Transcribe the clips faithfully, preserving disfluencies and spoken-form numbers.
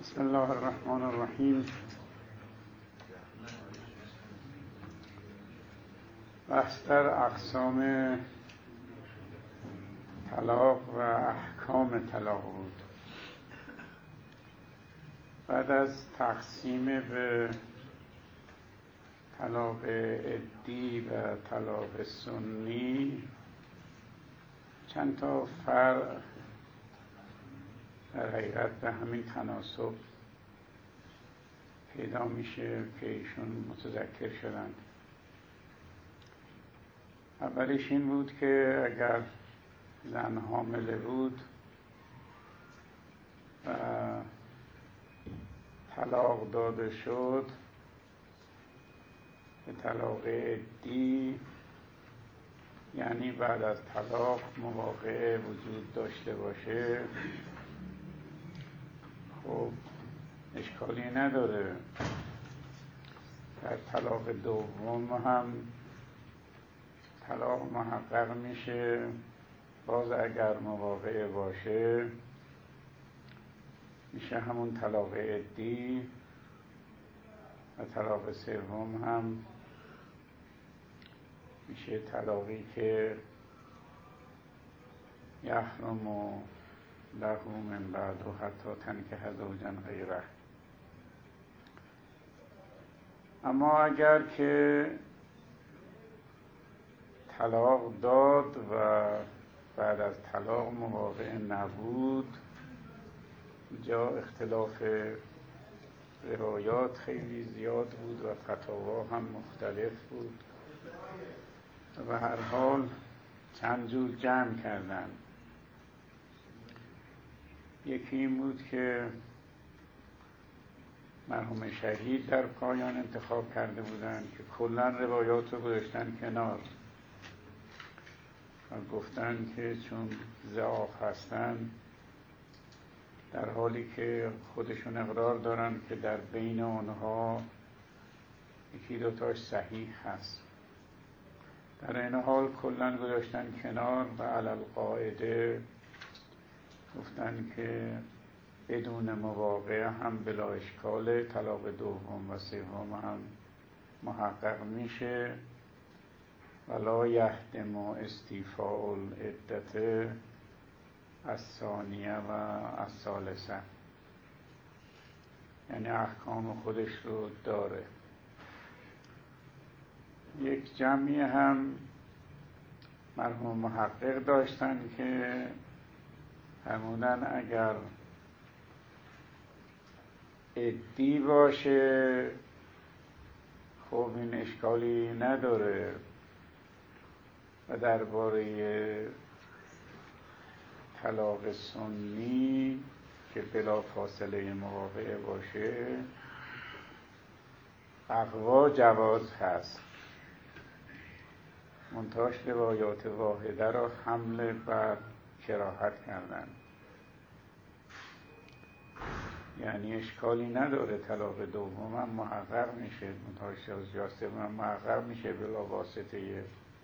بسم الله الرحمن الرحیم. بحث در اقسام طلاق و احکام طلاق بود. بعد از تقسیم به طلاق عدی و طلاق سنی چند تا فرق در حقیقت به همین تناسب پیدا میشه که ایشون متذکر شدند. اولیش این بود که اگر زن حامله بود و طلاق داده شد، به طلاق عدی یعنی بعد از طلاق مواقعه وجود داشته باشه، خب اشکالی نداره. در طلاق دوم هم طلاق محقق میشه، باز اگر مواقعه باشه میشه همون طلاق عدی. و طلاق سوم هم میشه طلاقی که یحرم و له من بعد و حتی تنکح زوجا غیره. اما اگر که طلاق داد و بعد از طلاق مواقع نبود، جا اختلاف روایات خیلی زیاد بود و فتاوا هم مختلف بود و به هر حال چند جور جمع کردن. یکی این بود که مرحوم شهید در پایان انتخاب کرده بودند که کلا روایات رو گذاشتن کنار و گفتن که چون ضعاف هستن، در حالی که خودشون اقرار دارن که در بین آنها یکی دوتاش صحیح هست، در این حال کلا گذاشتن کنار و علی القاعده گفتن که بدون مواقعه هم بلا اشکال طلاق دوم و سوم هم محقق میشه. ولا یهدم استیفاء العدة الثانیه و الثالثه، یعنی احکام خودش رو داره. یک جمعی هم مرحوم محقق داشتن که فرمودن اگر عدی باشه خب این اشکالی نداره و درباره طلاق سنی که بلا فاصله مواقعه باشه اقوا جواز هست، منتهاش روایات واحده را حمل بر کراهت کردن. یعنی اشکالی نداره، طلاق دوم هم محقق میشه، منتهاش سوم هم محقق میشه بلا واسطه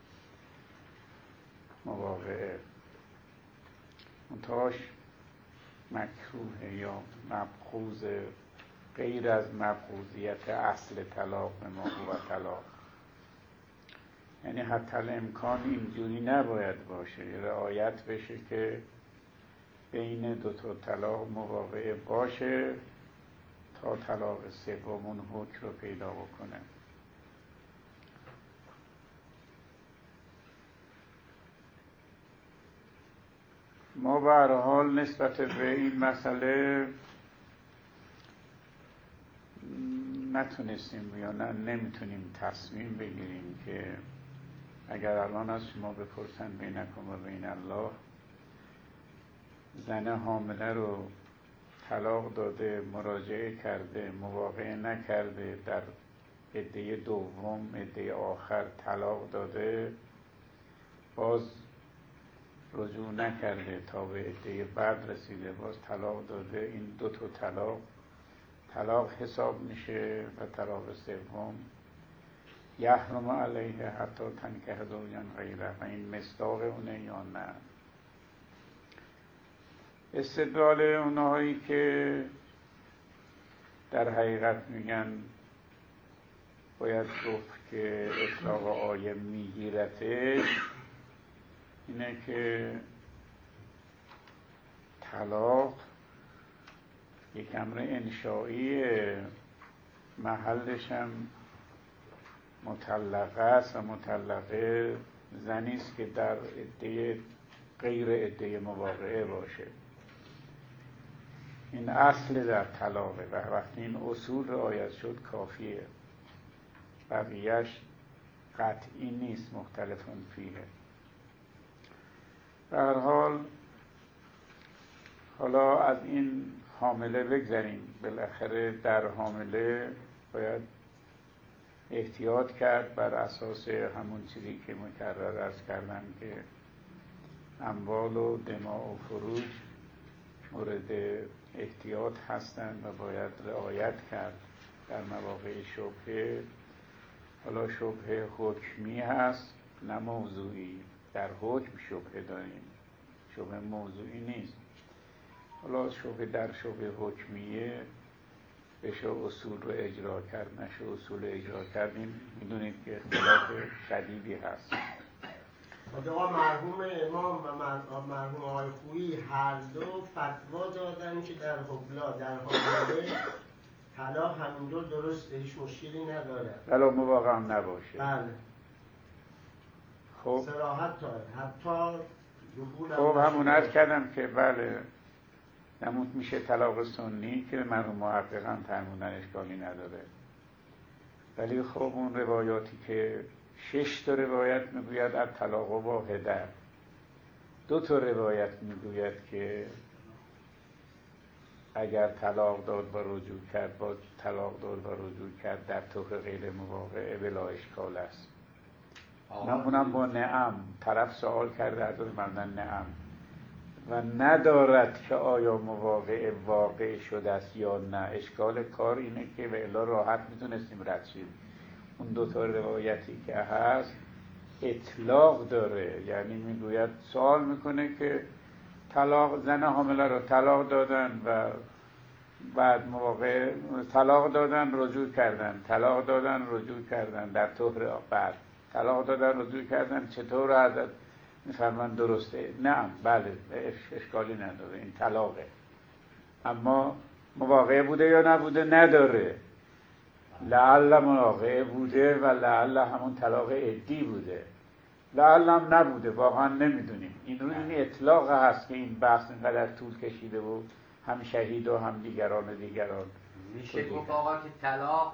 مواقعه، منتهاش مکروه یا مبغوض غیر از مبغوضیت اصل طلاق به ما هو طلاق. یعنی حتی الامکان اینجوری نباید باشه، رعایت بشه که بین دو تا طلاق مواقعه باشه تا طلاق سوم اون حکم رو پیدا بکنه. ما به هر حال نسبت به این مسئله نتونستیم یا نه نمیتونیم تصمیم بگیریم که اگر الان از شما بپرسن بینکم و بین الله، زن حامله رو طلاق داده، مراجعه کرده، مواقعه نکرده، در عده دوم عده آخر طلاق داده، باز رجوع نکرده تا به عده بعد رسیده باز طلاق داده، این دو تا طلاق طلاق حساب میشه و طلاق سوم یحرم علیه حتی تنکح زوجا غیره. و این مصداق اونه یا نه؟ استدلال اونهایی که در حقیقت میگن باید گفت که اطلاق آیه میگیرتش اینه که طلاق یک امر انشایی، محلش هم مطلقه است و مطلقه زنی است که در عده غیر عده مواقعه باشه. این اصل در طلاقه و وقتی این اصول رعایت شد کافیه، بقیهش قطعی نیست، مختلفون فیه. به هر حال حالا از این حامله بگذاریم. بالاخره در حامله باید احتیاط کرد بر اساس همون چیزی که مکرر عرض کردم که اموال و دماء و فروج مورد احتیاط هستند و باید رعایت کرد در مواقع شبهه. حالا شبهه حکمی هست نه موضوعی، در حکم شبهه داریم، شبهه موضوعی نیست. حالا شبهه در شبهه حکمیه بشه اصول رو اجرا کرد، نشه اصول اجرا کردیم، میدونید که اختلاف شدیدی هست. آقا مرحوم امام و مرحوم آقای خویی هر دو فتوا دادن که در حبلا در حامله طلاق همینجور درسته، هیچ مشکلی نداره ولی مواقع هم نباشه. بله خب صراحت داره، حتی دخول خب همون عرض کردم که بله نمود میشه طلاق سنی که مرحوم محققا فرمودن اشکالی نداره. ولی خب اون روایاتی که شش تا روایت میگوید از طلاق واحده، دو تا روایت میگوید که اگر طلاق داد و رجوع کرد با طلاق داد و رجوع کرد در طهر غیر مواقعه بلا اشکال است. نمونم با نعم، طرف سوال کرده حضرت مردن نعم و ندارد که آیا مواقع واقع شده است یا نه. اشکال کار اینه که به الا راحت میتونستیم رد شیم. اون دو تا روایتی که هست اطلاق داره، یعنی میگوید سوال میکنه که طلاق زن حامله رو طلاق دادن و بعد مواقع طلاق دادن رجوع کردن، طلاق دادن رجوع کردن در طهر بعد طلاق دادن رجوع کردن، چطور حضرت میفرمان درسته؟ نه بله اشکالی نداره، این طلاقه. اما مواقع بوده یا نبوده نداره، لعل مواقع بوده و لعل همون طلاق عدی بوده، لعل هم نبوده، واقعا نمیدونیم. این رو این اطلاق هست که این بحث اینقدر طول کشیده و هم شهید و هم دیگران و دیگران. میشه گفت آقا که طلاق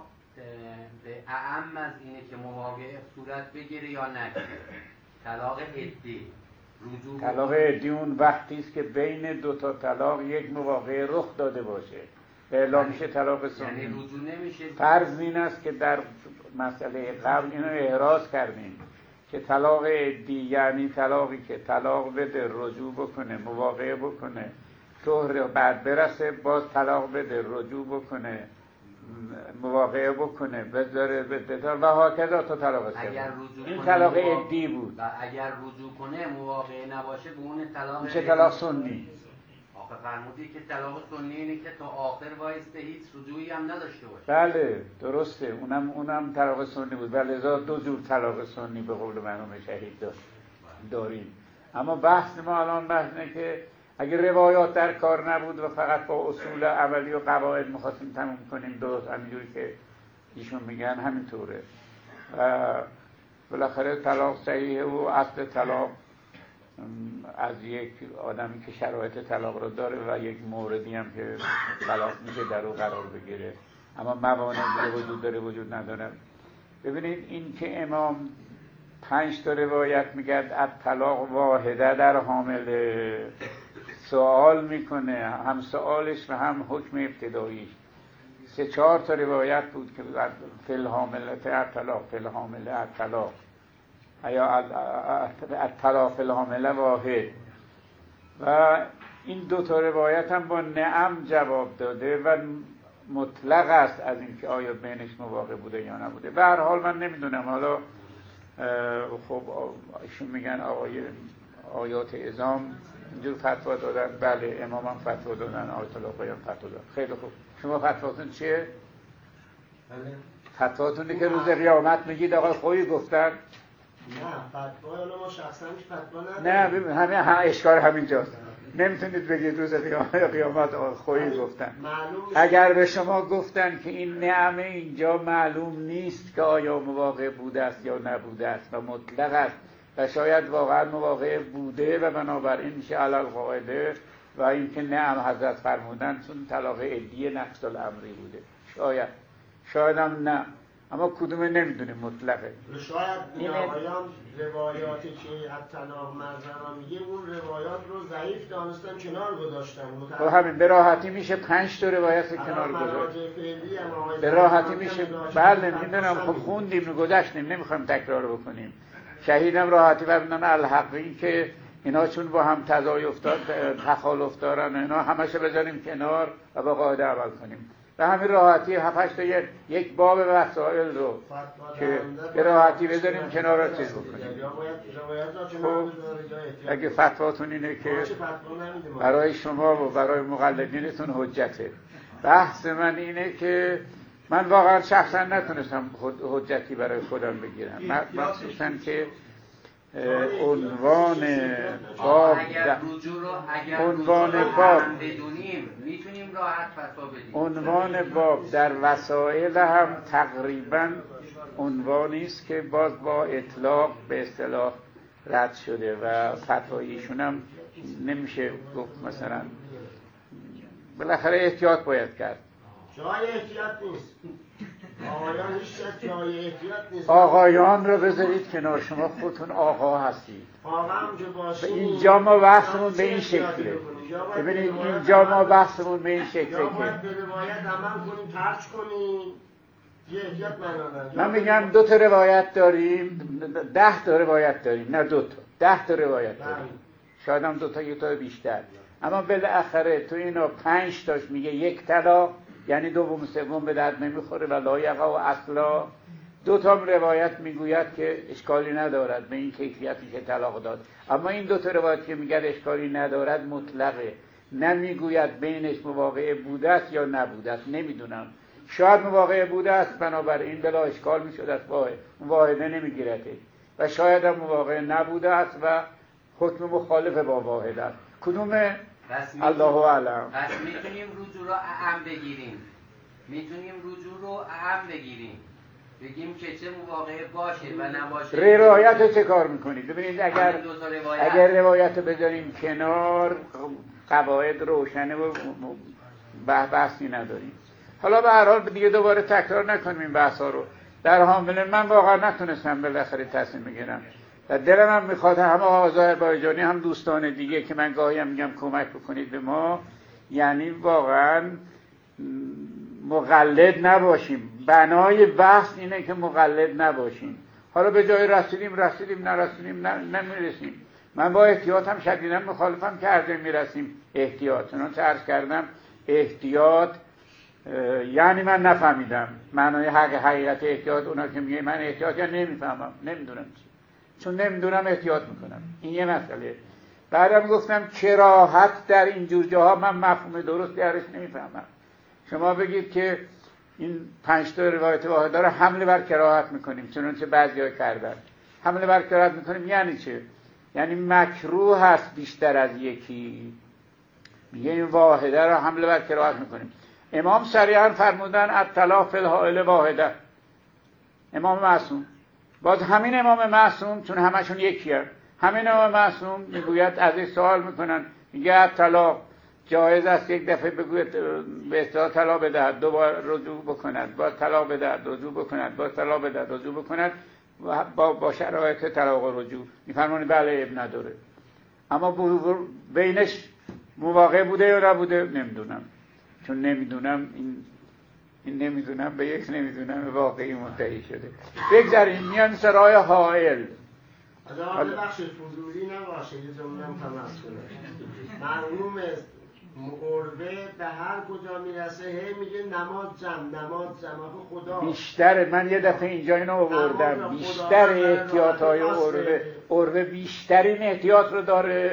اعم از اینه که مواقع صورت بگیره یا نگیره؟ طلاق عدی رجوع طلاق عدی اون وقتی است که بین دو تا طلاق یک مواقع رخ داده باشه، به اعلام میشه طلاق سنی. یعنی رجوع نمیشه. فرض این است که در مسئله قبل اینو احراز کردیم که طلاق عدی یعنی طلاقی که طلاق بده رجوع بکنه مواقعه بکنه طهر بعد برسه باز طلاق بده رجوع بکنه مواقعه بکنه بذاره بده و هاکذا تا طلاق سوم. این طلاق عدی بود. و اگر رجوع کنه مواقعه نباشه به اون طلاق میشه طلاق سنی. آخه فرمودی که طلاق سنی اینه که تا آخر وایسته هیچ رجوعی هم نداشته باشه. بله درسته، اونم اونم طلاق سنی بود. ولی ازا دو جور طلاق سنی به قول مرحوم شهید داریم. اما بحث ما الان بحث اینه که اگر روایات در کار نبود و فقط با اصول اولی و قواعد می‌خواستیم تموم کنیم درست همینجوری که ایشون میگن همینطوره. و بالاخره طلاق صحیحه و اصل طلاق از یک آدمی که شرایط طلاق رو داره و یک موردی هم که طلاق میشه در او قرار بگیره، اما موانع دیگه وجود داره وجود نداره. ببینید این که امام پنج تا روایت میگرد از طلاق واحده در حامله سوال میکنه، هم سوالش و هم حکم ابتداییش سه چهار تا روایت بود که فل حامله طلاق فل حامله طلاق یا طلاق فل حامله واحد و این دو تا روایت هم با نعم جواب داده و مطلق است از اینکه آیا بینش مواقع بوده یا نبوده. به هر حال من نمیدونم، حالا خب ایشون میگن آقای آیات اعظام اینجور فتوا دادن. بله امام هم فتوا دادن، آیت الله قایم فتوا دادن. خیلی خوب. شما فتواتون چیه؟ بله. فتواتونه که روز قیامت میگید آقای خویی گفتن؟ نه فتوا حالا ما شخصا هیچ فتوا نه نداریم. همه هم اشکار همینجاست. نمیتونید بگید روز قیامت آقای خویی گفتن. معلوم اگر به شما گفتن که این نعمه اینجا معلوم نیست که آیا مواقع بوده است یا نبوده است و مطلق است و شاید واقعا مواقع بوده و بنابراین میشه علل قاعده و اینکه نعم حضرت فرمودن چون طلاق عدی نقص الامری بوده، شاید شاید هم نه، اما کدومه نمیدونیم مطلقه. شاید این اینه. آقایان روایاتی که از طلاق مرزنا میگه اون روایات رو ضعیف دانستن کنار گذاشتن. خب همین به راحتی میشه پنج تا روایت کنار گذاشت. به راحتی میشه. بله میدونم، خب خوندیم گذشتیم، نمیخوایم تکرار بکنیم. شهیدم راحتی فرمودن الحقی که اینا چون با هم تضای افتاد تخالف دارن اینا همشه بذاریم کنار و با قاعده عمل کنیم. به همین راحتی هفتش تا یک باب وسائل رو که به راحتی بذاریم کنار رو چیز بکنیم. خب اگه فتواتون اینه که برای شما و برای مقلدینتون حجته، بحث من اینه که من واقعا شخصا نتونستم حجتی برای خودم بگیرم، مخصوصا که عنوان باب اگر رجوع رو اگر عنوان رجوع رو باب هم بدونیم میتونیم راحت فتوا بدیم. عنوان باب در وسائل هم تقریبا عنوانی است که باز با اطلاق به اصطلاح رد شده و فتواییشون هم نمیشه گفت مثلا، بالاخره احتیاط باید کرد. جای احتیاط نیست. آقایان هیچ جای احتیاط نیست. آقایان رو بذارید کنار، شما خودتون آقا هستید. آقا هم جو باشید. اینجا ما بحثمون به این شکله. ببینید اینجا ما بحثمون به این شکله یا باید که به روایت عمل کنیم، ترک کنیم. یه احتیاط منانه. من میگم دو تا روایت داریم، ده تا روایت داریم، نه دو تا، ده تا روایت داریم. شاید هم دو تا یه تا بیشتر. اما بالاخره تو اینا پنج تاش میگه یک طلاق، یعنی دوم سوم به درد نمیخوره و لایقه و اصلا. دو تا روایت میگوید که اشکالی ندارد به این کیفیتی که طلاق داد، اما این دو تا روایت که میگه اشکالی ندارد مطلقه، نمیگوید بینش مواقع بوده است یا نبوده است. نمیدونم، شاید مواقع بوده است بنابراین بلا اشکال میشد است واحد واحده نمیگیرده و شاید هم مواقع نبوده است و حکم مخالف با واحد است. کدومه؟ الله اعلم. پس میتونیم رجوع رو اعم بگیریم، میتونیم رجوع رو اعم بگیریم، بگیم که چه مواقع باشه و نباشه. روایت چه کار میکنید؟ ببینید اگر روایت. اگر روایت بذاریم کنار قواعد روشنه و بحثی نداریم. حالا به هر حال دیگه دوباره تکرار نکنیم این بحثا رو. در حامله من واقعا نتونستم بالاخره تصمیم بگیرم و دلم هم میخواد همه آذربایجانی هم دوستان دیگه که من گاهی هم میگم کمک بکنید به ما، یعنی واقعا مقلد نباشیم. بنای بحث اینه که مقلد نباشیم. حالا به جای رسیدیم رسیدیم نرسیدیم نمیرسیم. من با احتیاط هم شدیداً مخالفم که هر میرسیم احتیاط. چنانچه عرض کردم احتیاط یعنی من نفهمیدم معنای حق حقیقت احتیاط. اونا که میگه من احتیاط یا نمیفهمم، نمیدونم چی، چون نمیدونم احتیاط میکنم. این یه مسئله. بعدم گفتم کراهت در این جور جاها من مفهوم درست درش نمیفهمم. شما بگید که این پنج تا روایت واحده رو حمله بر کراهت میکنیم، چنانچه بعضی‌ها کردن. حمله بر کراهت میکنیم یعنی چه؟ یعنی مکروه هست بیشتر از یکی. میگه این واحده رو حمله بر کراهت میکنیم. امام صریحاً فرمودن الطلاق فی الحائل واحده. امام معصوم، باز همین امام معصوم چون همشون یکیه، همین امام معصوم میگوید از این سوال میکنن، میگه الطلاق جایز است یک دفعه بگوید به اصطلاح طلاق بدهد، دوبار رجوع بکند، باز طلاق بدهد، رجوع بکند، باز طلاق بدهد، رجوع بکند و با با شرایط طلاق و رجوع. میفرمایند بله اب نداره. اما بینش مواقع بوده یا نبوده نمیدونم، چون نمیدونم این این نمیدونم به یک نمیدونم واقعی منتهی شده. بگذاریم میان سرای حائل. از آن بخش فضولی نباشه یه جمله هم تماس کنه. مرحوم عروه به هر کجا میرسه هی میگه نماز جمع نماز جمع خدا. بیشتر من یه دفعه اینجا اینو آوردم، بیشتر احتیاط های عروه عروه بیشترین احتیاط رو داره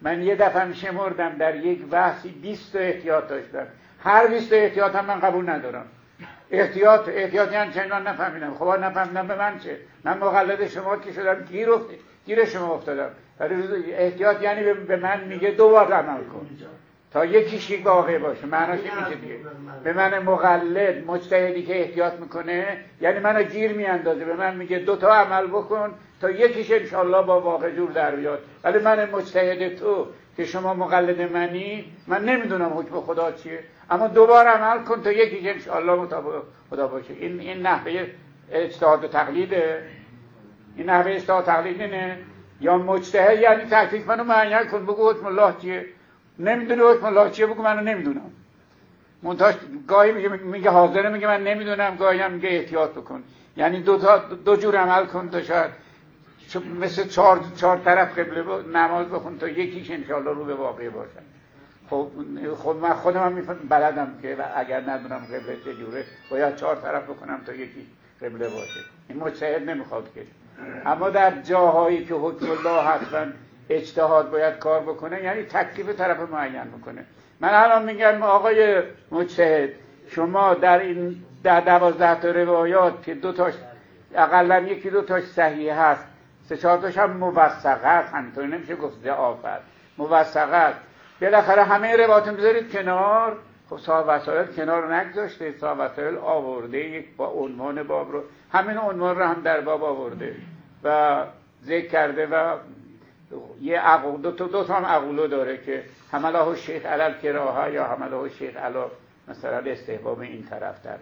من یه دفعه میشمردم در یک بحثی بیست تا احتیاط داشتم، هر بیست تا احتیاط هم من قبول ندارم. احتیاط احتیاط یعنی چه؟ من نفهمیدم. خب نفهمیدم به من چه؟ من مقلد شما که شدم گیر افت گیر شما افتادم. ولی احتیاط یعنی به من میگه دو بار عمل کن تا یکیش یک واقع باشه. معناش میشه دیگه. به من مقلد مجتهدی که احتیاط میکنه یعنی منو گیر میاندازه، به من میگه دو تا عمل بکن تا یکیش انشالله با واقع جور در بیاد. ولی من مجتهد تو که شما مقلد منی، من نمیدونم حکم خدا چیه، اما دوبار عمل کن تا یکیش انشالله مطابق خدا باشه. این این نحوه اجتهاد و تقلیده. این نحوه اجتهاد و تقلید اینه. یا مجتهد یعنی تکلیف منو معین کن، بگو حکم الله چیه. نمیدونی حکم الله چیه، بگو منو نمیدونم. منتاش گاهی میگه میگه حاضره، میگه من نمیدونم، گاهی هم میگه احتیاط بکن. یعنی دو تا دو جور عمل کن تا شاید مثل چهار چهار طرف قبله نماز بخون تا یکیش انشالله رو به واقع باشه. خب خود من خودم هم میفهم بلدم که اگر ندونم قبله چجوره باید چهار طرف بکنم تا یکی قبله باشه. این مجتهد نمیخواد که. اما در جاهایی که حکم الله حتما اجتهاد باید کار بکنه، یعنی تکلیف طرف معین بکنه. من الان میگم آقای مجتهد، شما در این در دوازده تا روایات که دو تاش اقلا یکی دو تاش صحیح هست، سه چهار تاش هم موثقه است، همینطور نمیشه گفت ضعافت، موثقه است. بالاخره همه روایات بذارید کنار. خب صاحب وسائل کنار نگذاشته، صاحب وسائل آورده یک با عنوان باب رو، همین عنوان رو هم در باب آورده و ذکر کرده و یه عقول دو تا دو تا هم عقولو داره که حمله شیخ علی کراهه یا حمله شیخ علی مثلا استحباب این طرف داره.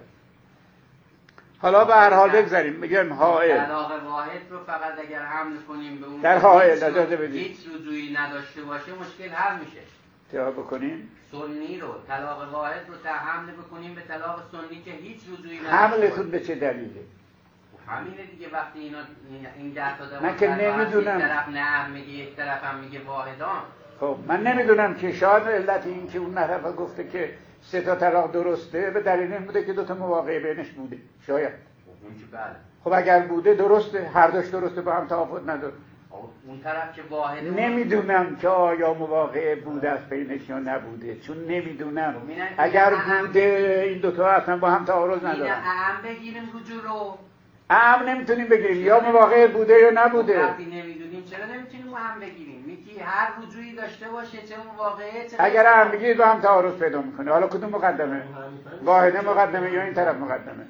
حالا به هر حال بگذاریم میگم حائل طلاق واحد رو فقط اگر حمل کنیم به اون در حائل اجازه بدید هیچ رجوعی نداشته باشه مشکل حل میشه. طلاق بکنیم سنی رو طلاق واحد رو تا حمل بکنیم به طلاق سنی که هیچ رجوعی نداشته. حملتون به چه دلیله؟ همینه دیگه. وقتی اینا این ده تا من که نمیدونم، یک طرف نه میگه یک طرف هم میگه واحدان. خب من نمیدونم که شاید علت این که اون طرف گفته که سه تا طلاق درسته به دلیل این بوده که دو تا مواقعه بینش بوده. شاید اون که بله. خب اگر بوده درسته، هر دوش درسته، با هم توافق نداره. اون طرف که واحده نمیدونم که آیا مواقعه بوده از بینش یا نبوده، چون نمیدونم. اگر بوده این دوتا اصلا با هم تعارض ندارن. اهم بگیریم رجوع رو. اهم نمیتونیم بگیریم، یا مواقعه بوده یا نبوده. وقتی نمیدونیم چرا نمیتونیم اهم بگیریم؟ میگی هر رجوعی داشته باشه چه مواقعه چه. اگر اهم بگیرید با هم تعارض پیدا میکنه. حالا کدوم مقدمه؟ واحده مقدمه یا این طرف مقدمه؟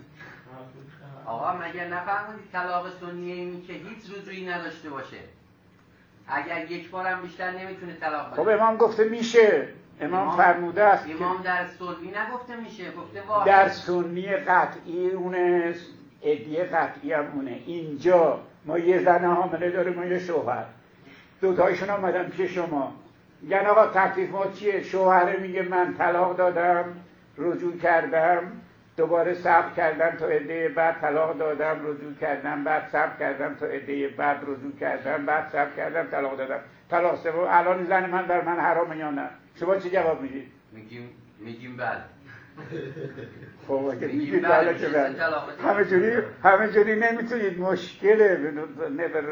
آقا مگر نفهمیدید طلاق سنیه این که هیچ رجوعی نداشته باشه؟ اگر یک بارم بیشتر نمیتونه طلاق بده. خب امام گفته میشه. امام, امام فرموده است. امام در سنی نگفته میشه، گفته واحد. در سنی قطعی اونه، ادیه قطعی هم اونه. اینجا ما یه زن حامله داریم و یه شوهر، دوتایشون آمدن پیش شما میگن آقا تکلیف ما چیه؟ شوهره میگه من طلاق دادم، رجوع کردم، دوباره صبر کردم تا عده بعد طلاق دادم، رجوع کردم، بعد صبر کردم تا عده بعد رجوع کردم، بعد صبر کردم طلاق دادم. طلاق سوم الان زن من بر من حرامه یا نه؟ شما چه جواب میدید؟ میگیم میگیم بله. خب اگه میگید بله که بله. همه جوری همه جوری نمیتونید، مشکله. نبر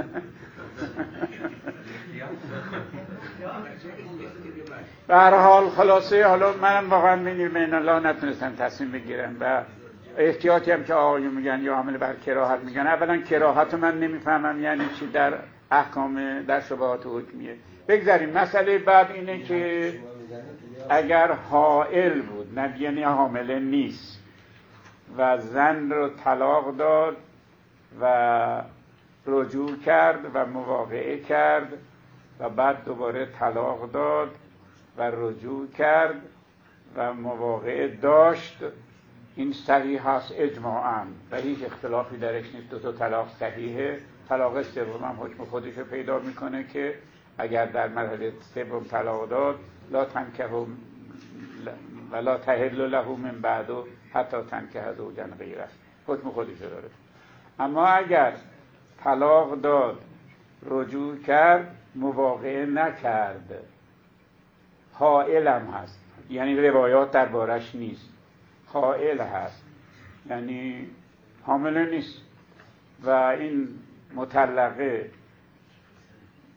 به هر حال خلاصه حالا منم واقعا میگم من الله نتونستم تصمیم بگیرم و احتیاطی هم که آقایون میگن یا عمل بر کراهت میگن. اولا کراهت من نمیفهمم یعنی چی در احکام در شبهات حکمیه. بگذاریم. مسئله بعد اینه که اگر حائل بود نه یعنی حامله نیست و زن رو طلاق داد و رجوع کرد و مواقعه کرد و بعد دوباره طلاق داد و رجوع کرد و مواقعه داشت، این صحیح هست اجماعاً و هیچ اختلافی درش نیست. دو تا طلاق صحیحه. طلاق سوم هم حکم خودش رو پیدا میکنه که اگر در مرحله سوم طلاق داد لا تنکه و لا تحل له من بعد حتی تنکه زوجا غیره، حکم خودش داره. اما اگر طلاق داد، رجوع کرد، مواقعه نکرد، حائل هم هست، یعنی روایات دربارش نیست، حائل هست یعنی حامله نیست و این مطلقه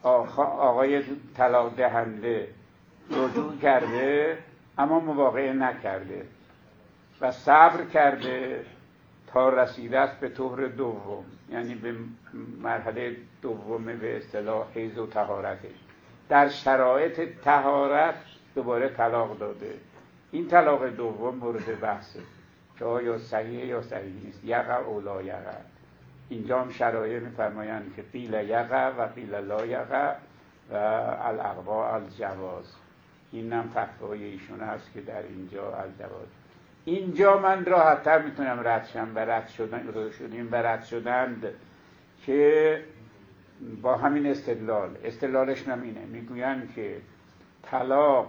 آقای طلاق دهنده رجوع کرده اما مواقعه نکرده و صبر کرده تا رسیده است به طهر دوم، یعنی به مرحله دوم به اصطلاح حیض و طهارته. در شرایط طهارت دوباره طلاق داده. این طلاق دوم مورد بحثه که آیا صحیح یا صحیح نیست، یقع او لا یقع. اینجا هم شرایط می‌فرمایند که قیل یقع و قیل لا یقع و الاقوا الجواز. این هم فتوای ایشون هست که در اینجا الجواز. اینجا من راحت‌تر میتونم رد شم و رد شدن شدیم و رد شدند که با همین استدلال استدلالش هم اینه، میگویند که طلاق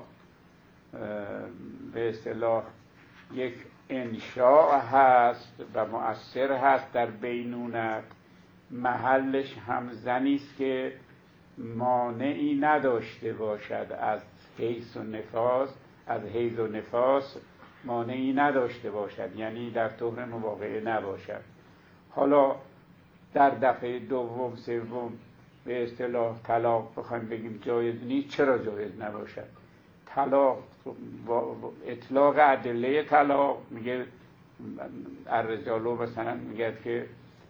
به اصطلاح یک انشاء هست و مؤثر هست در بینونت، محلش هم زنی است که مانعی نداشته باشد از حیض و نفاس، از حیض و نفاس مانعی نداشته باشد، یعنی در طهر مواقعه نباشد. حالا در دفعه دوم سوم به اصطلاح طلاق بخوایم بگیم جایز نیست، چرا جایز نباشد؟ طلاق اطلاق ادله طلاق میگه الرجال مثلا میگه که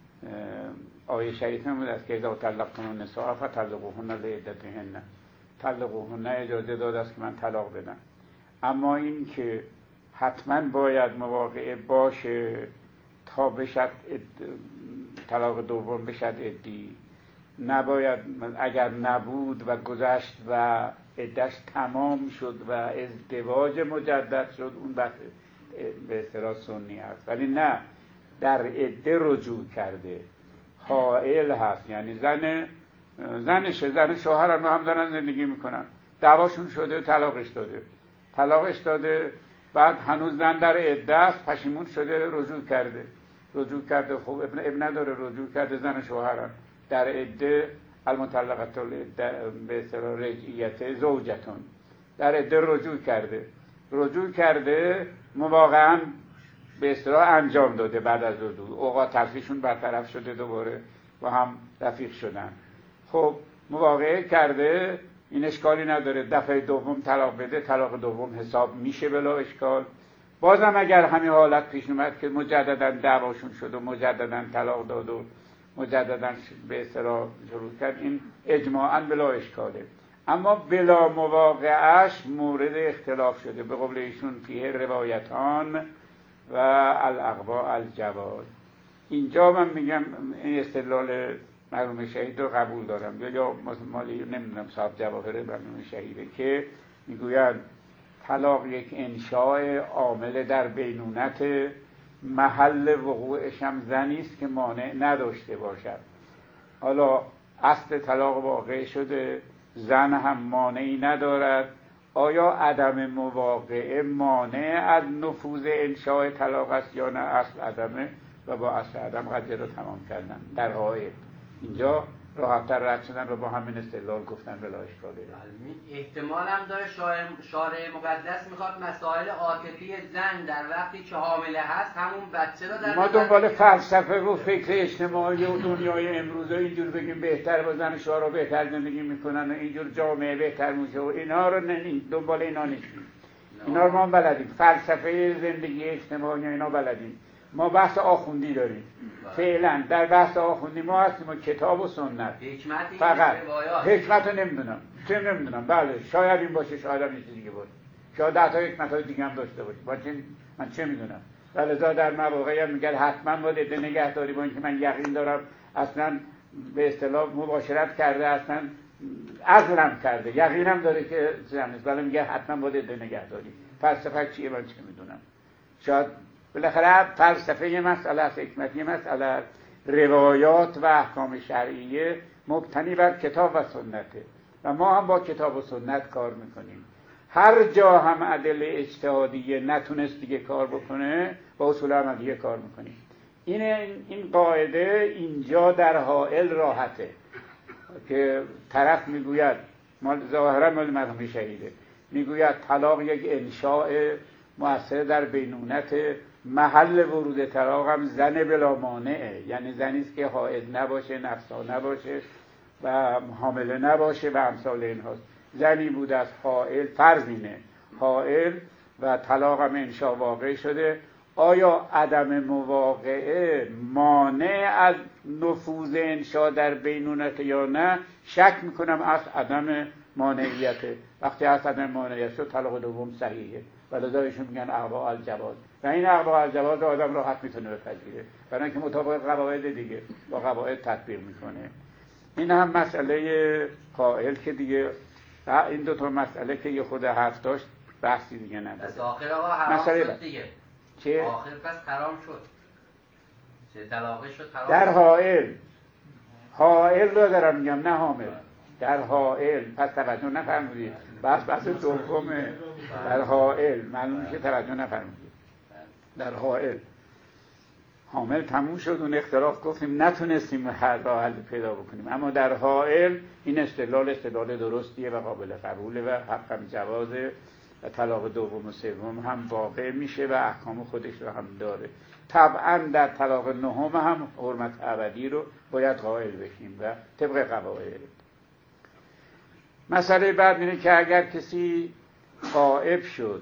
آیه شریف نموده است که اذا طلقتم النساء فطلقوهن لعدتهن، طلقوهن اجازه داده است که من طلاق بدم. اما این که حتما باید مواقعه باشه تا بشد طلاق دوم بشد عدی، نباید اگر نبود و گذشت و عدش تمام شد و ازدواج مجدد شد اون وقت به اصطلاح سنی هست. ولی نه، در عده رجوع کرده حائل هست، یعنی زن زنشه زن شوهر هم, هم دارن زندگی میکنن، دعواشون شده طلاقش داده طلاقش داده بعد هنوز زن در عده است، پشیمون شده رجوع کرده رجوع کرده خب ابن نداره، رجوع کرده زن شوهرم در عده المطلقه به اصطلاح رجعیت زوجتون، در عده رجوع کرده رجوع کرده مواقعا به اصطلاح انجام داده. بعد از رجوع اوقات تلخیشون برطرف شده، دوباره با هم رفیق شدن. خب مواقعه کرده، این اشکالی نداره، دفعه دوم طلاق بده، طلاق دوم حساب میشه بلا اشکال. بازم اگر همین حالت پیش اومد که مجددا دعواشون شد و مجددا طلاق داد و مجددا به اصطلاح شروع کرد، این اجماعاً بلا اشکاله. اما بلا مواقعش مورد اختلاف شده، به قول ایشون فیه روایتان و الاقوا الجواز. اینجا من میگم این استدلال مرحوم شهید رو قبول دارم، یا یا مالی نمیدونم صاحب جواهر مرحوم شهیده که میگویند طلاق یک انشاء عامل در بینونت، محل وقوعش هم زنی است که مانع نداشته باشد. حالا اصل طلاق واقع شده، زن هم مانعی ندارد. آیا عدم مواقعه مانع از نفوذ انشاء طلاق است یا نه اصل عدمه و با اصل عدم قضیه رو تمام کردن در حائط. اینجا راحت‌تر رد شدن رو با همین استدلال گفتن بلا اشکاله. احتمال هم داره شارع, شارع مقدس میخواد مسائل عاطفی زن در وقتی که حامله هست همون بچه رو در ما دنبال فلسفه و فکر اجتماعی و دنیای امروز و اینجور بگیم بهتر با زن شوهر بهتر زندگی میکنن و اینجور جامعه بهتر میشه و اینا رو نه، دنبال اینا نیستیم. اینا رو ما بلدیم، فلسفه زندگی اجتماعی اینا بلدیم. ما بحث آخوندی داریم فعلا، در بحث آخوندی ما هستیم و کتاب و سنت فقط. حکمت رو نمیدونم چه نمیدونم بله شاید این باشه، شاید هم این دیگه باشه، شاید حتی حکمت های دیگه هم داشته باشه، با چه من چه میدونم. ولذا در مواقعی هم میگن حتما باید عده نگهداری، با اینکه من یقین دارم اصلا به اصطلاح مباشرت کرده، اصلا عقلم کرده، یقینم داره که زنیست، ولی میگه حتما باید عده نگهداری. فلسفه چیه من چه میدونم. شاید بالاخره فلسفه یه مسئله است، حکمت یه مسئله است، روایات و احکام شرعیه مبتنی بر کتاب و سنته و ما هم با کتاب و سنت کار میکنیم. هر جا هم ادله اجتهادیه نتونست دیگه کار بکنه با اصول عملیه کار میکنیم. این این قاعده اینجا در حائل راحته که طرف میگوید، مال ظاهرا مال مرحوم شهیده، میگوید طلاق یک انشاء مؤثر در بینونت، محل ورود طلاق هم زن بلا مانعه، یعنی زنی است که حائض نباشه، نفسا نباشه و حامله نباشه و امثال این هاست. زنی بود از حائل، فرض اینه حائل و طلاق هم انشا واقع شده، آیا عدم مواقعه مانع از نفوذ انشا در بینونت یا نه؟ شک میکنم از عدم مانعیته. وقتی از عدم مانعیت شد طلاق دوم صحیحه و لذا ایشون میگن اقوا الجواز و این اقوا الجواز آدم راحت میتونه بپذیره برای اینکه مطابق قواعد دیگه با قواعد تطبیق میکنه. این هم مسئله قائل که دیگه این دو تا مسئله که یه خود حرف داشت بحثی دیگه نداره. پس آخر آقا حرام شد دیگه. چه؟ آخر پس حرام شد. چه طلاقه شد حرام. در حائل حائل رو دارم میگم نه حامل. در حائل پس توجه نفرمودید. بس بس دومه در حائل معلومه که توجه نفرمودید. در حائل حامل تموم شد اون اختلاف گفتیم نتونستیم هر راه حل پیدا بکنیم، اما در حائل این استدلال استدلال درستیه و قابل قبوله و حقم جوازه و طلاق دوم و سوم هم واقع میشه و احکام خودش رو هم داره. طبعا در طلاق نهم هم حرمت ابدی رو باید قائل بشیم و طبق قواعد. مسئله بعد اینه که اگر کسی غائب شد،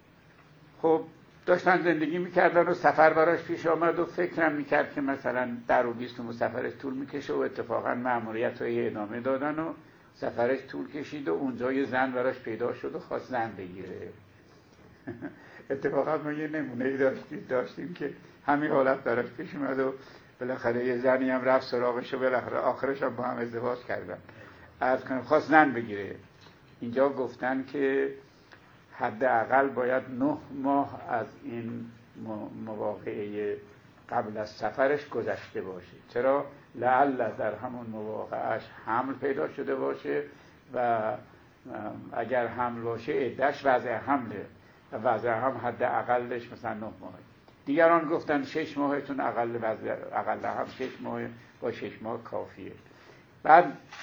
خب داشتن زندگی میکردن و سفر براش پیش آمد و فکرم میکرد که مثلا در و بیستم و سفرش طول میکشه و اتفاقا مأموریت رو ادامه دادن و سفرش طول کشید و اونجا یه زن براش پیدا شد و خواست زن بگیره. اتفاقا ما یه نمونه داشتیم داشتیم که همین حالت براش پیش اومد و بالاخره یه زنی هم رفت سراغش و بالاخره آخرش هم با هم ازدواج کردن. از کنم خواست زن بگیره. اینجا گفتن که حداقل باید نه ماه از این مواقعه قبل از سفرش گذشته باشه. چرا؟ لعل در همون مواقعش حمل پیدا شده باشه و اگر حمل باشه عده‌اش وضع حمله و وضع هم حداقلش مثلا نه ماه. دیگران گفتن شش ماهتون اقل وضع اقل هم شش ماه با شش ماه کافیه. بعد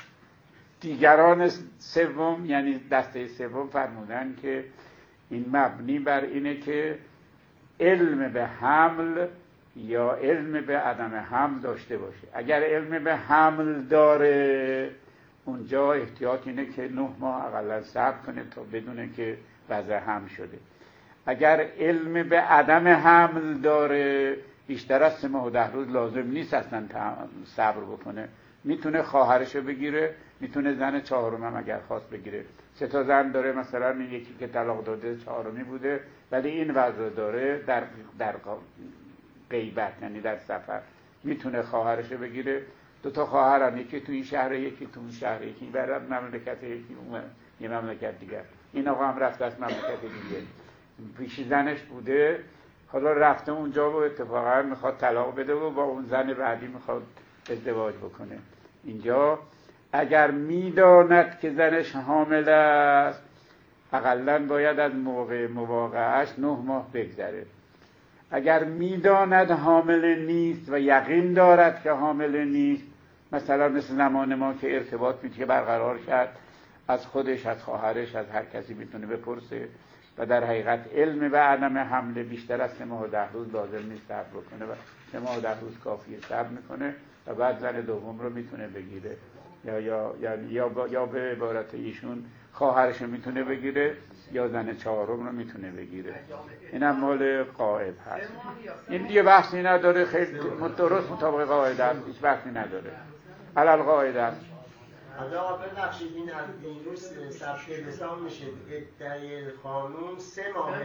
دیگران سوم یعنی دسته سوم فرمودن که این مبنی بر اینه که علم به حمل یا علم به عدم حمل داشته باشه. اگر علم به حمل داره اونجا احتیاط اینه که نه ماه اقلا صبر کنه تا بدونه که وضع حمل شده. اگر علم به عدم حمل داره بیشتر از سه ماه و ده روز لازم نیست اصلا صبر بکنه، میتونه خواهرشو بگیره، میتونه زن چهارم هم اگر خواست بگیره. سه تا زن داره، مثلا این یکی که طلاق داده چهارمی بوده ولی این وضع داره در در غیبت یعنی در سفر، میتونه خواهرشو بگیره. دو تا خواهرن، یکی تو این شهر یکی تو اون شهر، یکی برای مملکت یکی اون یه مملکت دیگر. این آقا هم رفته از مملکت دیگه، پیش زنش بوده، حالا رفته اونجا و اتفاقا میخواد طلاق بده و با اون زن بعدی میخواد ازدواج بکنه. اینجا اگر میداند که زنش حامل است اقلن باید از موقع مواقعش نه ماه بگذره. اگر میداند حامل نیست و یقین دارد که حامل نیست، مثلا مثل زمان ما که ارتباط میتونه برقرار کرد، از خودش از خواهرش از هر کسی میتونه بپرسه و در حقیقت علم به عدم حمله بیشتر از سه ماه و ده روز لازم نیست صبر بکنه و سه ماه و ده روز کافیه صبر میکنه و بعد زن دوم رو میتونه بگیره یا یا یعنی یا, یا, یا به عبارت ایشون خواهرش رو میتونه بگیره یا زن چهارم رو میتونه بگیره. اینم مال قائب هست. این دیگه بحثی نداره، خیلی درست مطابق قاعده است، هیچ بحثی نداره. علل قاعده است. آقا ببخشید این از دیروز ثبت لسان میشه ادعای قانون سه ماهه،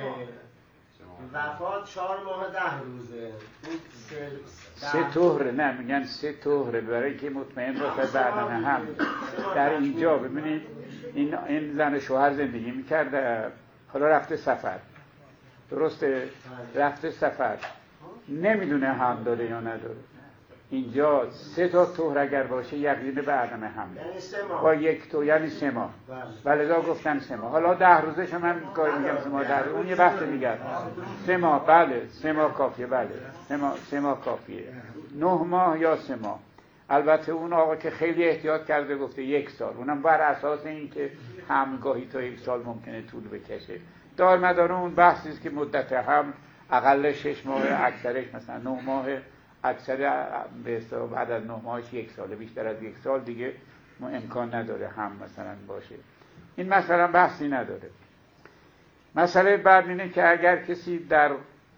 وفات چهار ماه ده روزه. سه طهره، نه میگن سه طهره برای که مطمئن باشه بعدن هم. در اینجا ببینید این این زن شوهر زندگی میکرده، حالا رفته سفر، درسته؟ رفته سفر نمیدونه هم داره یا نداره. اینجا سه تا طهر اگر باشه یقین به عدم حمل با یک تو یعنی سه ماه، ولذا گفتن سه ماه. حالا ده روزش هم من گاهی میگم سه ماه، ده روز اون یه بحث دیگه. سه ماه بله، سه ماه کافیه، بله سه ماه سه ماه کافیه. نه ماه یا سه ماه. البته اون آقا که خیلی احتیاط کرده گفته یک سال، اونم بر اساس این که حمل گاهی تا یک سال ممکنه طول بکشه. دار مدار اون بحثی است که مدت حمل اقل شش ماه، اکثرش مثلا نه ماه، اکثر به حساب بعد از نه ماهش یک ساله، بیشتر از یک سال دیگه امکان نداره هم مثلا باشه. این مثلا بحثی نداره. مسئله بعد اینه که اگر کسی در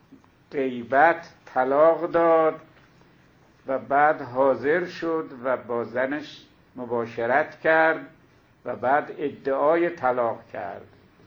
غیبت طلاق داد و بعد حاضر شد و با زنش مباشرت کرد و بعد ادعای طلاق کرد،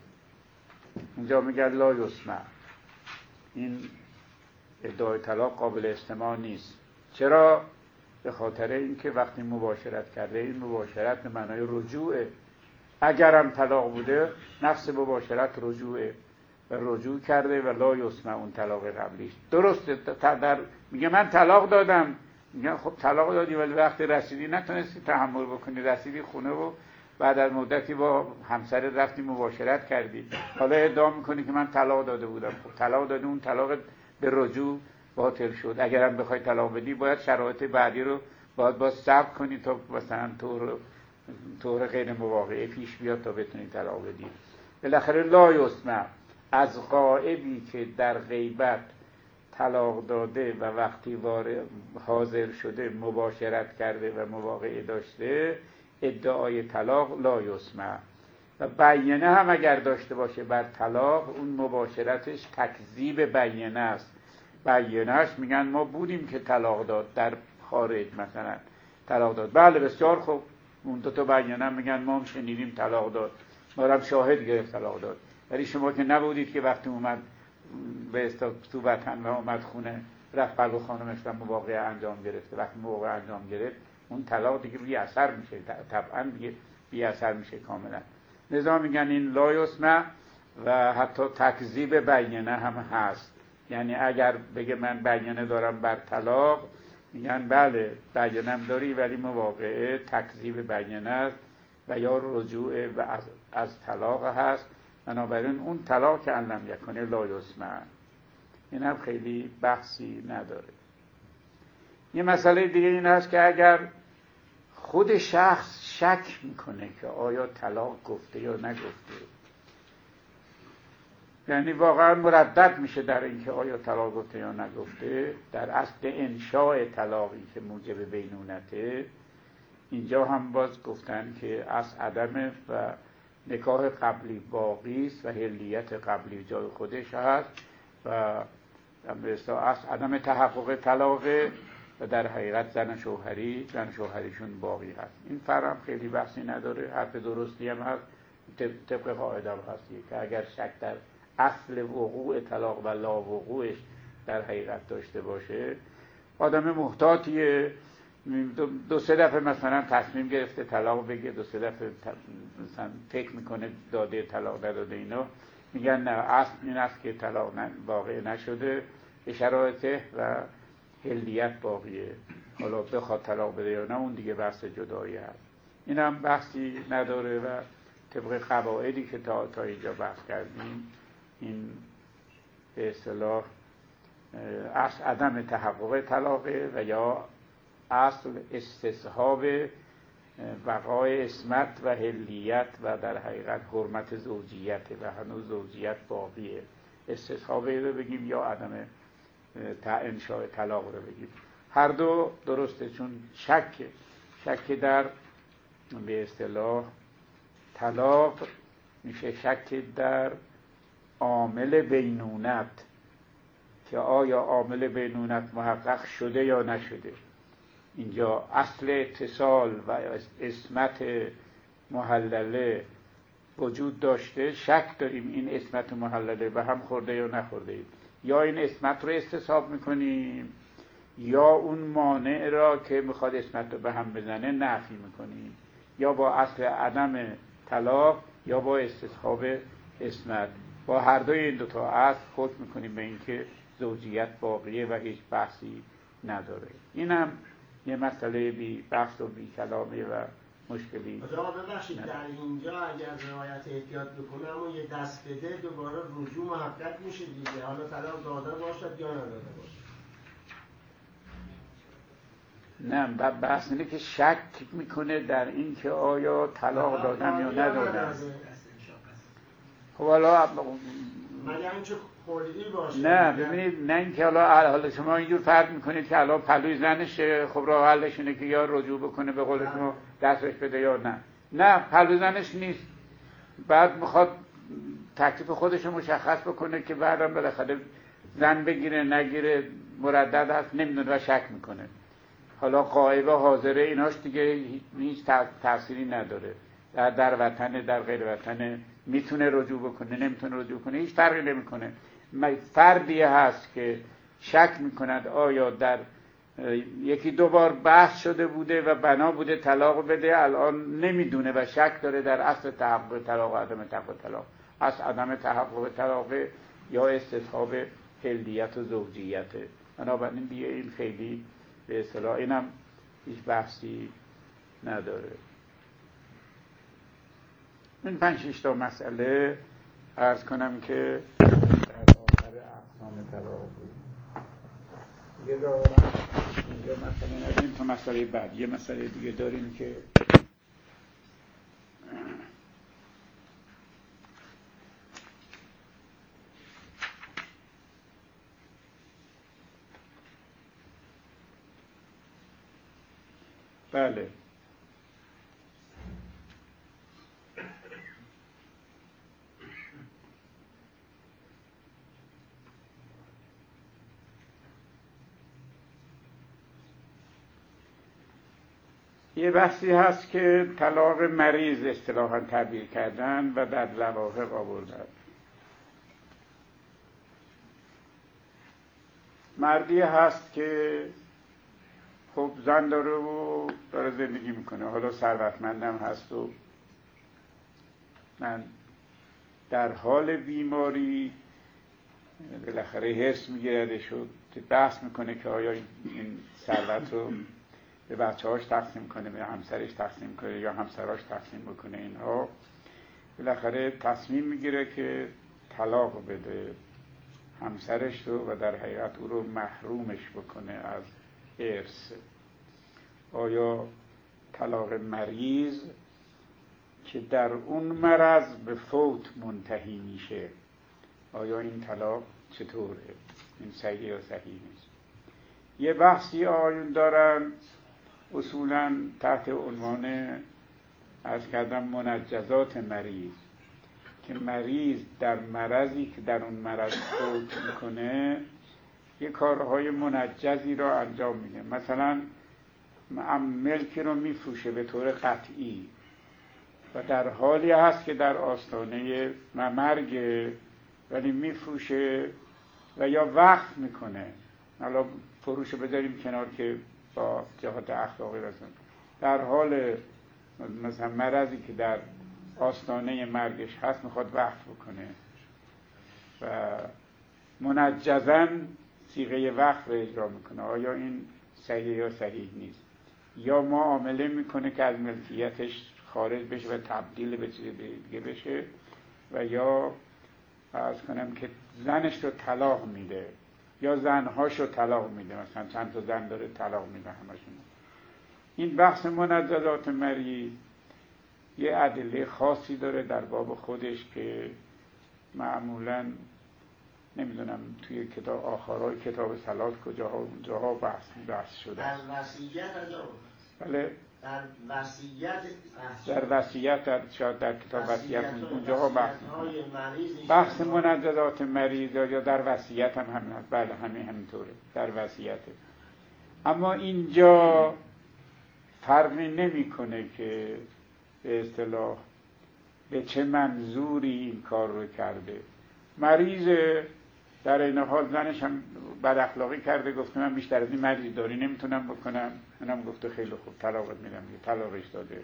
اینجا میگن لا یسمع، این ادعای طلاق قابل استماع نیست. چرا؟ به خاطر اینکه وقتی مباشرت کرده این مباشرت به معنای رجوعه. اگرم طلاق بوده نفس مباشرت رجوعه و رجوع کرده و لا یسمع اون طلاق قبلیش. درسته در میگه من طلاق دادم، میگن خب طلاق دادی ولی وقتی رسیدی نتونستی تحمل بکنی، رسیدی خونه و بعد از مدتی با همسر رفتی مباشرت کردی، حالا ادعا میکنی که من طلاق داده بودم. خب طلاق دادی، اون طلاق به رجوع باطل شد. اگرم بخوای طلاق بدی باید شرایط بعدی رو باید باز صبر کنی تا مثلا طور طور غیر مواقعه پیش بیاد تا بتونی طلاق بدی. بالاخره لا یسمع، از غائبی که در غیبت طلاق داده و وقتی وارد حاضر شده مباشرت کرده و مواقعه داشته ادعای طلاق لا یسمع. و بیانه هم اگر داشته باشه بر طلاق، اون مباشرتش تکذیب بیانه است. بیانهش میگن ما بودیم که طلاق داد در خارج، مثلا طلاق داد، بله بسیار خوب، اون دو تا بیانه میگن ما هم شنیدیم طلاق داد، ما هم شاهد گرفت طلاق داد، ولی شما که نبودید که وقتی اومد به استا تو وطن و اومد خونه رفت بلو خانمش و مواقعه انجام گرفته، وقتی مواقعه انجام گرفت اون طلاق دیگه بی اثر میشه، طبعا دیگه بی اثر میشه کاملا. لذا میگن این لا یسمع و حتی تکذیب بیانه هم هست. یعنی اگر بگه من بیانه دارم بر طلاق، میگن بله بیانم داری ولی مواقعه تکذیب بیانه است و یا رجوع و از, از طلاق هست، بنابراین اون طلاق که ان لم یکن لا یسمع. این هم خیلی بحثی نداره. یه مسئله دیگه این هست که اگر خود شخص شک میکنه که آیا طلاق گفته یا نگفته، یعنی واقعا مردد میشه در اینکه آیا طلاق گفته یا نگفته، در اصل انشاء طلاقی که موجب بینونته، اینجا هم باز گفتن که اصل عدم و نکاح قبلی باقی است و حلیت قبلی جای خودش هست و به اصل عدم تحقق طلاقه و در حقیقت زن شوهری زن شوهریشون باقی هست. این فرم خیلی بحثی نداره، حرف درستی هم هست، طبق قاعده هم هستی که اگر شک در اصل وقوع طلاق و لا وقوعش در حقیقت داشته باشه، آدم محتاطیه، دو, دو سه دفعه مثلا تصمیم گرفته طلاق بگه، دو سه دفعه مثلا فکر میکنه داده طلاق نداده، اینا میگن نه اصل این است که طلاق واقع نشده به شرایطه و حلیت باقیه، حالا بخواد طلاق بده یا نه اون دیگه بحث جدایی هست. این هم بحثی نداره و طبق قواعدی که تا تا اینجا بحث کردیم، این به اصطلاح اصل عدم تحقق طلاقه و یا اصل استصحاب بقای اسمت و حلیت و در حقیقت حرمت زوجیت و هنوز زوجیت باقیه. استصحاب رو بگیم یا عدم انشاء طلاق رو بگیم، هر دو درسته، چون شک شک در به اصطلاح طلاق میشه شک در عامل بینونت که آیا عامل بینونت محقق شده یا نشده. اینجا اصل اتصال و اسمت محلله وجود داشته، شک داریم این اسمت محلله به هم خورده یا نخورده، یا این اسمت رو استصحاب میکنیم یا اون مانع را که میخواد اسمت رو به هم بزنه نفی میکنیم، یا با اصل عدم طلاق یا با استصحاب اسمت. با هر دوی این دوتا اصل حکم میکنیم به اینکه زوجیت باقیه و هیچ بحثی نداره. این هم یه مسئله بی بحث و بی کلامه و مشکلی. آقا ببخشید در اینجا اگر رعایت احتیاط بکنم و یه دست بده دوباره رجوع محقق میشه دیگه، حالا طلاق داده باشد یا نداده باشد. نه بحث اینه که شک میکنه در این که آیا طلاق دادم یا ندادم. خب حالا مگر اینکه خلعی باشه. نه ببینید، نه اینکه حالا حالا شما اینجور فرض میکنید که حالا پلوی زنش خب راه حلش اینه که یا رجوع بکنه به قول شما دستش بده یا نه. نه پلوی زنش نیست، بعد میخواد تکلیف خودش رو مشخص بکنه که بعدم بالاخره زن بگیره نگیره مردد هست نمیدونه و شک میکنه. حالا غایبه حاضره ایناش دیگه هیچ تأثیری نداره، در در وطن در غیر وطن میتونه رجوع بکنه نمیتونه رجوع کنه، هیچ فرقی نمیکنه. فردی هست که شک میکند آیا در یکی دو بار بحث شده بوده و بنا بوده طلاق بده، الان نمیدونه و شک داره در اصل تحقق طلاق و عدم تحقق طلاق، اصل عدم تحقق طلاق یا استصحاب حلیت و زوجیت. بنابراین دیگه این خیلی به اصطلاح اینم هیچ بحثی نداره. این پنج شش تا مسئله عرض کنم که در آخر اقسام طلاق بود. یه دارم اینجا مثلا از این تا مسئله بعد یه مسئله دیگه داریم که بله یه بحثی هست که طلاق مریض اصطلاحاً تعبیر کردن و در لواحق آوردن. مردی هست که خب زن داره و داره زندگی میکنه، حالا ثروتمندم هست و من در حال بیماری بالاخره حرص میگیردش و بحث میکنه که آیا این ثروت رو به بچه هاش تقسیم کنه به همسرش تقسیم کنه یا همسراش تقسیم بکنه. اینها بالاخره تصمیم میگیره که طلاق بده همسرش رو و در حقیقت او رو محرومش بکنه از ارث. آیا طلاق مریض که در اون مرض به فوت منتهی میشه، آیا این طلاق چطوره؟ این صحیح یا صحیح نیست؟ یه بحثی آیون دارن اصولاً تحت عنوان عرض کردم منجزات مریض، که مریض در مرضی که در اون مرض فوت میکنه یه کارهای منجزی را انجام میده. مثلا ملکی رو میفروشه به طور قطعی و در حالی هست که در آستانه مرگ ولی میفروشه و یا وقف میکنه. حالا فروش بذاریم کنار که با جهات اخلاقی رسن، در حال مثلا مرضی که در آستانه مرگش هست میخواد وقف بکنه و منجزاً صیغه وقف رو اجرا میکنه. آیا این صحیح یا صحیح نیست؟ یا معامله میکنه که از ملکیتش خارج بشه و تبدیل به چیز دیگه بشه، و یا عرض کنم که زنش رو طلاق میده یا زنهاش رو طلاق میده، مثلا چند تا زن داره طلاق میده همشون. این بحث منجزات مریض یه ادله خاصی داره در باب خودش که معمولاً نمیدونم توی کتاب آخرای کتاب صلات کجاها اونجاها بحث بحث شده. در وصیت بله در وصیت در وصیت در شاید در کتاب وصیت اونجاها بحث مریض بحث منجزات مریض یا در وصیت هم همین هست. بله همین همینطوره در وصیته. اما اینجا فرقی نمیکنه که به اصطلاح به چه منظوری این کار رو کرده. مریض در این حال زنش هم بد اخلاقی کرده، گفته من بیشتر از این مریض داری نمیتونم بکنم، منم گفته خیلی خوب طلاقت میدم، طلاقش داده،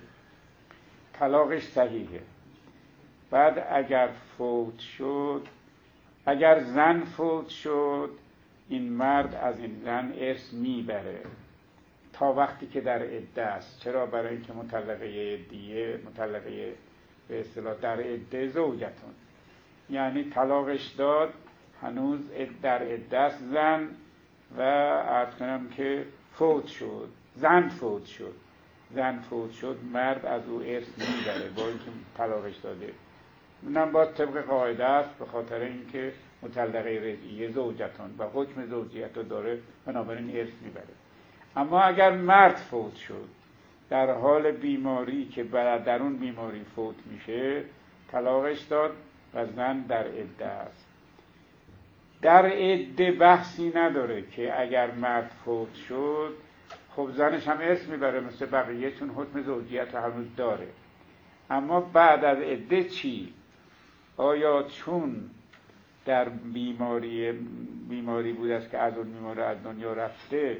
طلاقش صحیحه. بعد اگر فوت شد، اگر زن فوت شد، این مرد از این زن ارث میبره تا وقتی که در عده است. چرا؟ برای اینکه مطلقه عدیه، مطلقه به اصطلاح در عده زوجتون، یعنی طلاقش داد هنوز در عده است زن و عرض کنم که فوت شد، زن فوت شد، زن فوت شد، مرد از او ارث میبره با اینکه طلاقش داده. اونم با طبق قاعده است، به خاطر اینکه مطلقه رجعیه زوجتون و حکم زوجیت رو داره، بنابراین ارث میبره. اما اگر مرد فوت شد در حال بیماری که در اون بیماری فوت میشه، طلاقش داد و زن در عده است. در عده بحثی نداره که اگر مرد فوت شد خب زنش هم ارث میبره مثل بقیه، چون حکم زوجیت هنوز داره. اما بعد از عده چی؟ آیا چون در بیماری بیماری بود است که از اون بیماری از دنیا رفته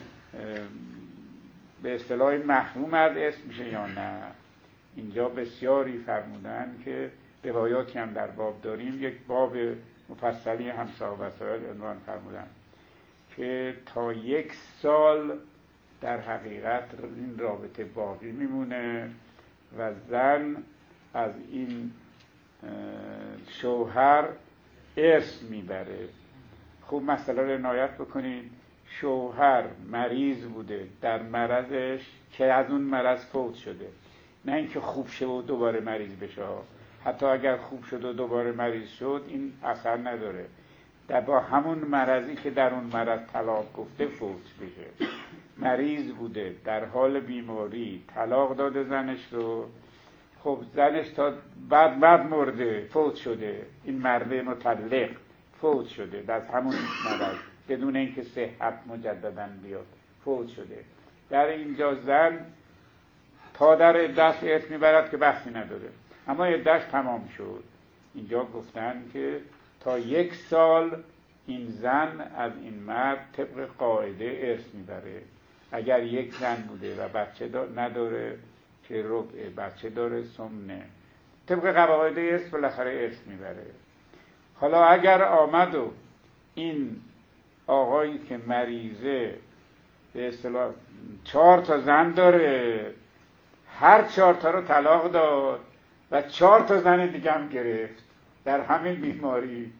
به اصطلاح محروم از ارث میشه یا نه؟ اینجا بسیاری فرمودن که روایاتی هم در باب داریم، یک باب مفصلی هم صاحب وسائل عنوان فرمودن که تا یک سال در حقیقت این رابطه باقی میمونه و زن از این شوهر ارث میبره. خوب مسئله رو عنایت بکنید. شوهر مریض بوده، در مرضش که از اون مرض فوت شده، نه اینکه خوب شه و دوباره مریض بشه. حتی اگر خوب شد و دوباره مریض شد این اثر نداره، در با همون مرضی که در اون مرض طلاق گفته فوت بشه. مریض بوده در حال بیماری، طلاق داده زنش رو، خب زنش تا بعد بعد مرده، فوت شده، این مرد مطلق فوت شده از همون مرض بدون اینکه صحت مجددا بیاد، فوت شده. در اینجا زن تا در عده‌اش ارث میبرد که بحثی نداره، اما عده‌اش تمام شد. اینجا گفتن که تا یک سال این زن از این مرد طبق قاعده ارث میبره. اگر یک زن بوده و بچه نداره که ربع، بچه داره سمنه، طبق قواعد ارث بالاخره ارث میبره. حالا اگر آمد و این آقایی که مریضه به اصطلاح چهار تا زن داره، هر چهار تا رو طلاق داد و چهار تا زن دیگه هم گرفت در همین بیماری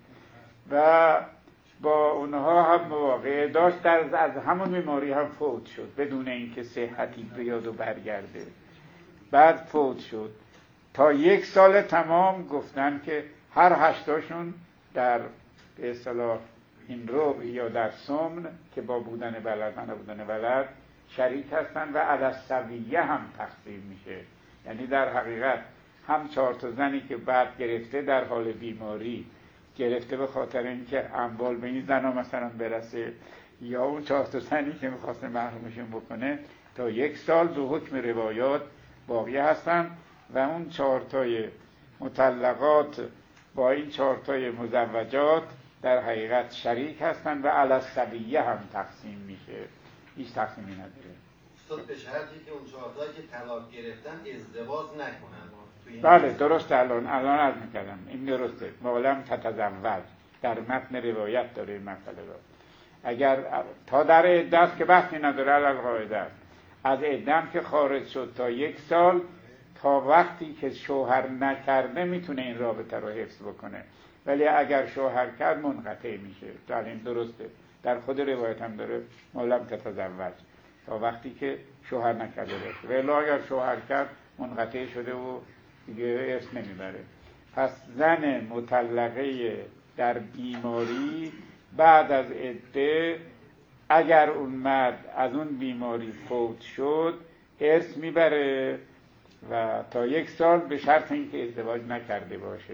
و با اونها هم مواقع داشت، در از همون بیماری هم فوت شد بدون اینکه صحتی بیاد و برگرده، بعد فوت شد. تا یک سال تمام گفتن که هر هشتاشون در به اصطلاح این ربع یا در سمن که با بودن ولد و نبودن ولد شریک هستن و علی السویه هم تقسیم میشه. یعنی در حقیقت هم چهار تا زنی که بعد گرفته در حال بیماری گرفته به خاطر اینکه اموال به این زنا مثلا برسه، یا اون چهار تا زنی که میخواسته محرومشون بکنه، تا یک سال به حکم روایات باقی هستن و اون چهار تای مطلقات با این چهار تای مزوجات در حقیقت شریک هستن و علی السویه هم تقسیم میشه، هیچ تقسیمی نداره. استاد به شرطی که اون چهار تایی که طلاق گرفتن ازدواج نکنن. بله درسته، الان الان عرض میکردم این درسته. مولم تتزوج در متن روایت داره این مسئله رو. اگر تا در عده است که بحثی نداره، علی القاعده است. از عده که خارج شد تا یک سال، تا وقتی که شوهر نکرده میتونه این رابطه رو حفظ بکنه، ولی اگر شوهر کرد منقطع میشه. در این درسته، در خود روایت هم داره مولم تتزوج، تا وقتی که شوهر نکرده باشه، ولی اگر شوهر کرد منقطع شده و دیگه ارث نمیبره. پس زن مطلقه در بیماری بعد از عده اگر اون مرد از اون بیماری فوت شد ارث میبره و تا یک سال به شرط اینکه ازدواج نکرده باشه.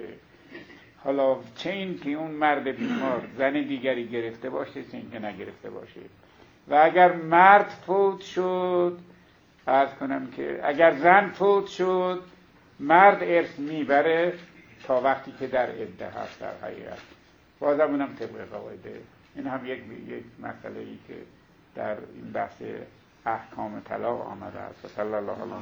حالا چه این که اون مرد بیمار زن دیگری گرفته باشه، چه این که نگرفته باشه. و اگر مرد فوت شد، عرض کنم که اگر زن فوت شد مرد ارث میبره تا وقتی که در عده هست. در حقیقت بازم اونم طبق قواعده. این هم یک یک مسئله ای که در این بحث احکام طلاق آمده است. صلی الله علیه